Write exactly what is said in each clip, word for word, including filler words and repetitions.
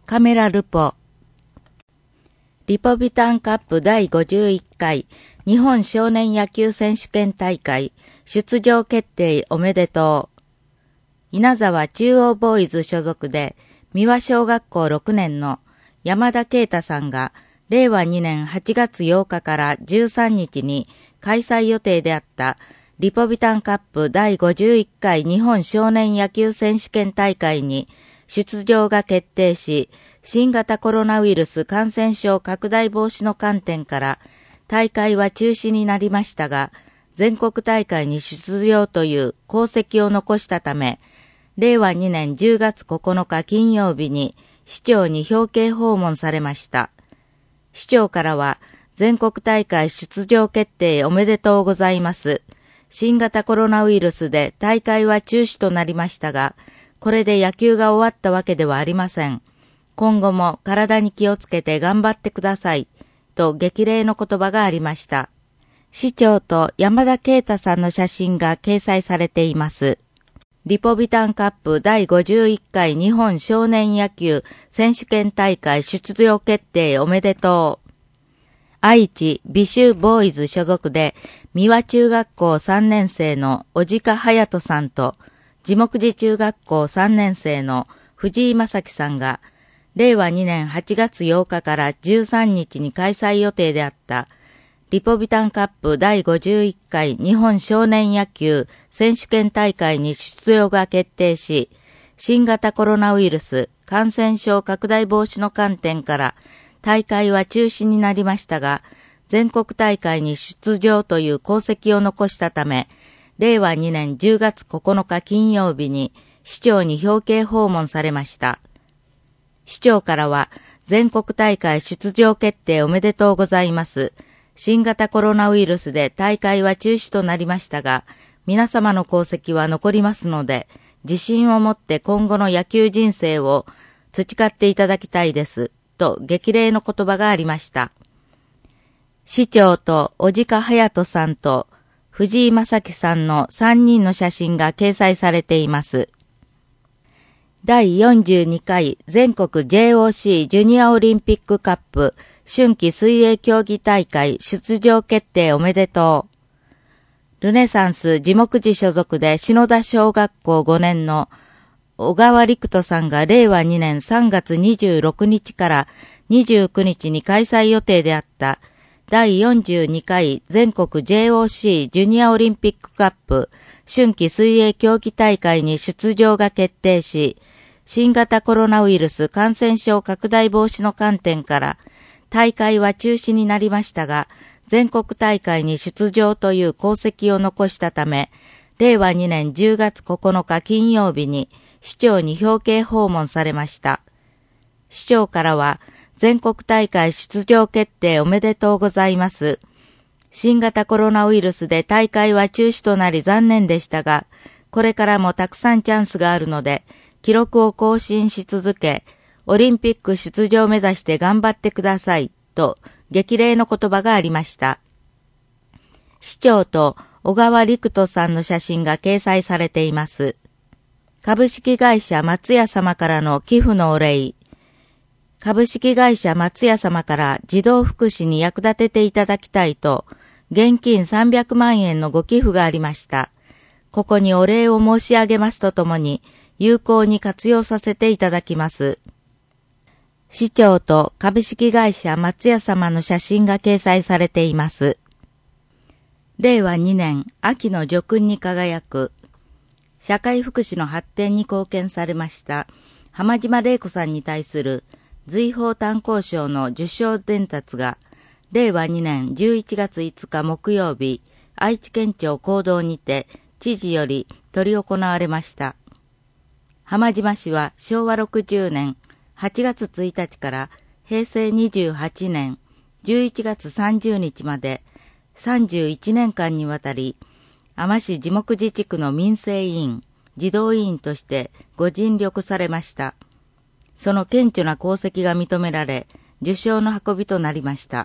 カメラルポ。リポビタンカップだいごじゅういっかい日本少年野球選手権大会出場決定おめでとう。稲沢中央ボーイズ所属で三輪小学校ろくねんの山田啓太さんがれいわにねんはちがつようかからじゅうさんにちに開催予定であったリポビタンカップだいごじゅういっかい日本少年野球選手権大会に出場が決定し、新型コロナウイルス感染症拡大防止の観点から大会は中止になりましたが、全国大会に出場という功績を残したため、れいわにねんじゅうがつここのか金曜日に市長に表敬訪問されました。市長からは、全国大会出場決定おめでとうございます。新型コロナウイルスで大会は中止となりましたが、これで野球が終わったわけではありません。今後も体に気をつけて頑張ってください、と激励の言葉がありました。市長と山田啓太さんの写真が掲載されています。リポビタンカップだいごじゅういっかい日本少年野球選手権大会出場決定おめでとう。愛知美州ボーイズ所属で三輪中学校さんねんせいの小鹿隼人さんと地木寺中学校さんねんせいの藤井正樹さんがれいわにねんはちがつようかからじゅうさんにちに開催予定であったリポビタンカップだいごじゅういっかい日本少年野球選手権大会に出場が決定し、新型コロナウイルス感染症拡大防止の観点から大会は中止になりましたが、全国大会に出場という功績を残したため、れいわにねんじゅうがつここのか金曜日に市長に表敬訪問されました。市長からは、全国大会出場決定おめでとうございます。新型コロナウイルスで大会は中止となりましたが、皆様の功績は残りますので、自信を持って今後の野球人生を培っていただきたいです、と激励の言葉がありました。市長と小鹿隼人さんと藤井正樹さんのさんにんの写真が掲載されています。だいよんじゅうにかい全国 ジェイオーシー ジュニアオリンピックカップ春季水泳競技大会出場決定おめでとう。ルネサンス地木寺所属で篠田小学校ごねんの小川陸斗さんがれいわにねんさんがつにじゅうろくにちからにじゅうくにちに開催予定であっただいよんじゅうにかい全国 ジェイオーシー ジュニアオリンピックカップ春季水泳競技大会に出場が決定し、新型コロナウイルス感染症拡大防止の観点から大会は中止になりましたが、全国大会に出場という功績を残したため、れいわにねんじゅうがつここのか金曜日に市長に表敬訪問されました。市長からは、全国大会出場決定おめでとうございます。新型コロナウイルスで大会は中止となり残念でしたが、これからもたくさんチャンスがあるので、記録を更新し続け、オリンピック出場を目指して頑張ってください、と激励の言葉がありました。市長と小川陸斗さんの写真が掲載されています。株式会社松屋様からの寄付のお礼。株式会社松屋様から児童福祉に役立てていただきたいと、現金さんびゃくまんえんのご寄付がありました。ここにお礼を申し上げますとともに、有効に活用させていただきます。市長と株式会社松屋様の写真が掲載されています。れいわにねん秋の叙勲に輝く、社会福祉の発展に貢献されました浜島玲子さんに対する瑞宝炭鉱賞の受賞伝達が、れいわにねんじゅういちがついつか木曜日、愛知県庁講堂にて知事より執り行われました。浜島氏はしょうわろくじゅうねんはちがつついたちからへいせいにじゅうはちねんじゅういちがつさんじゅうにちまでさんじゅういちねんかんにわたり、海士地木寺地区の民生委員、児童委員としてご尽力されました。その顕著な功績が認められ、受賞の運びとなりました。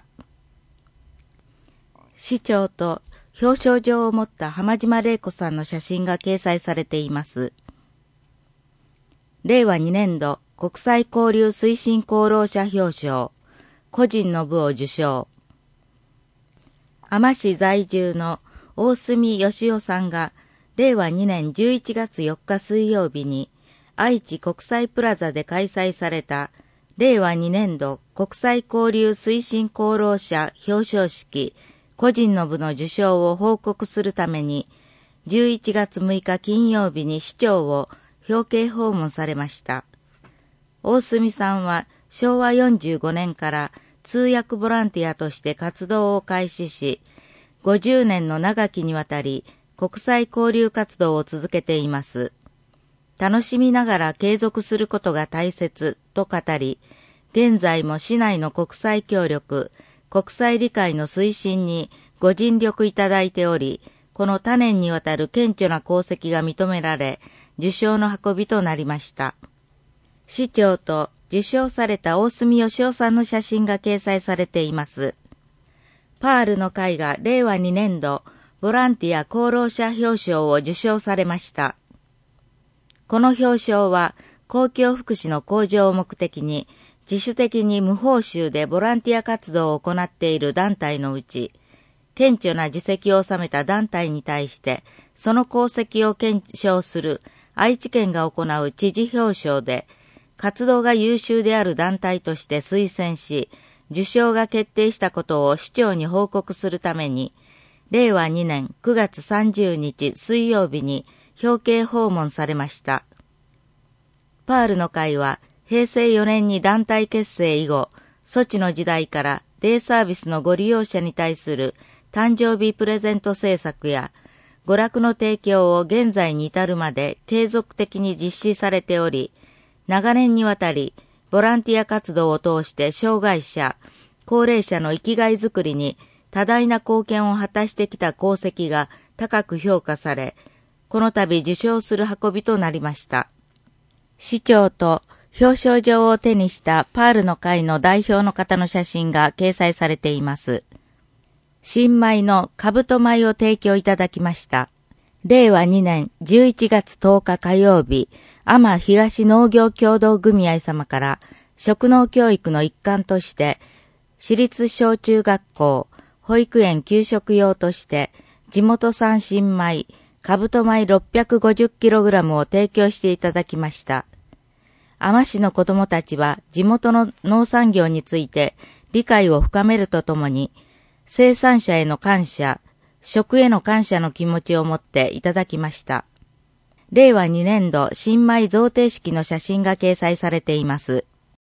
市長と表彰状を持った浜島玲子さんの写真が掲載されています。れいわにねんど国際交流推進功労者表彰、個人の部を受賞。海士市在住の大隅義夫さんが、れいわにねんじゅういちがつよっか水曜日に、愛知国際プラザで開催された、れいわにねんど国際交流推進功労者表彰式、個人の部の受賞を報告するために、じゅういちがつむいか金曜日に市長を表敬訪問されました。大隅さんはしょうわよんじゅうごねんから通訳ボランティアとして活動を開始し、ごじゅうねんの長きにわたり国際交流活動を続けています。楽しみながら継続することが大切と語り、現在も市内の国際協力、国際理解の推進にご尽力いただいており、この多年にわたる顕著な功績が認められ、受賞の運びとなりました。市長と受賞された大隅義夫さんの写真が掲載されています。パールの会がれいわにねんどボランティア功労者表彰を受賞されました。この表彰は公共福祉の向上を目的に自主的に無報酬でボランティア活動を行っている団体のうち、顕著な実績を収めた団体に対してその功績を顕彰する愛知県が行う知事表彰で、活動が優秀である団体として推薦し、受賞が決定したことを市長に報告するために、れいわにねんくがつさんじゅうにち水曜日に表敬訪問されました。パールの会はへいせいよねんに団体結成以後、措置の時代からデイサービスのご利用者に対する誕生日プレゼント政策や、娯楽の提供を現在に至るまで継続的に実施されており、長年にわたり、ボランティア活動を通して障害者、高齢者の生きがいづくりに多大な貢献を果たしてきた功績が高く評価され、この度受賞する運びとなりました。市長と表彰状を手にしたパールの会の代表の方の写真が掲載されています。新米の兜米を提供いただきました。れいわにねんじゅういちがつとおか火曜日、阿摩東農業協同組合様から食農教育の一環として、私立小中学校、保育園給食用として地元産新米、兜米 ろっぴゃくごじゅっキログラム を提供していただきました。阿摩市の子どもたちは地元の農産業について理解を深めるとともに、生産者への感謝、食への感謝の気持ちを持っていただきました。れいわにねんど新米贈呈式の写真が掲載されています。